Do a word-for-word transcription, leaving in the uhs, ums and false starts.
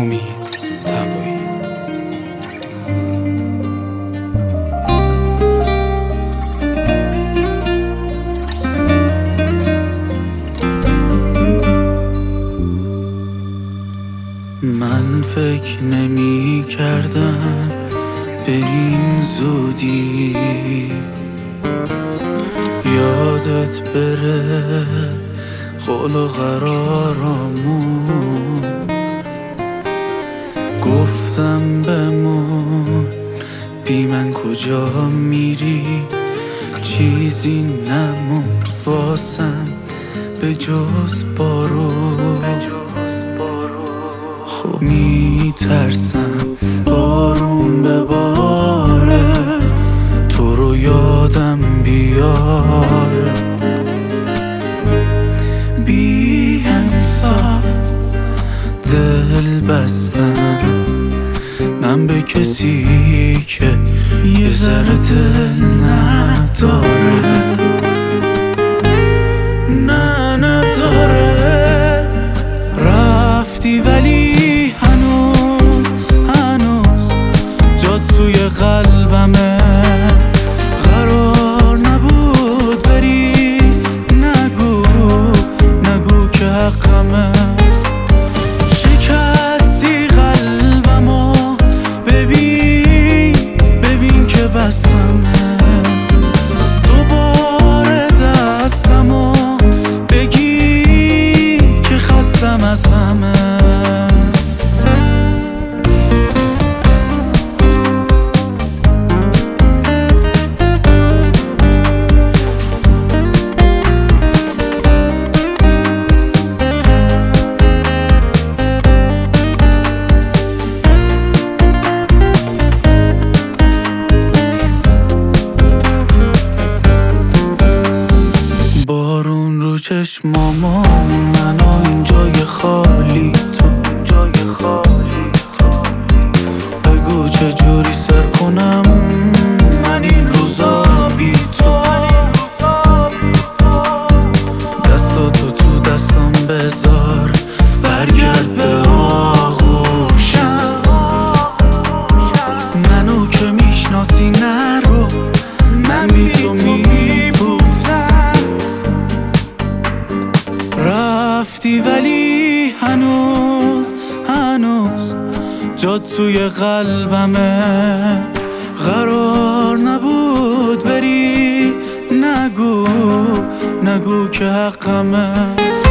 امید طبایی. من فکر نمی کردم به این زودی یادت بره قول و قرارامون. گفتم بمون بی من کجا میری، چیزی نمون واسم به جز بارون. خب میترسم بارون بباره تو رو یادم بیار. بی انصاف دل بستم من به کسی که یه ذره دل نداره. نه نداره. رفتی ولی هنوز هنوز جات توی قلبمه. قرار نبود بری، نگو نگو که حقمه. شکستی قلبمو ببین ببین که بسمه. دوباره دستمو بگی که خستم از همه. بارون رو چشمامو منو این جای خالی تو. بگو چجوری سر کنم من این روزا بی تو. دستاتو تو دستم بذار برگرد به آغوشم. منو که میشناسی نرو من بی تو میپوسم. رفتی ولی هنوز هنوز جات توی قلبمه. قرار نبود بری، نگو نگو که حقمه.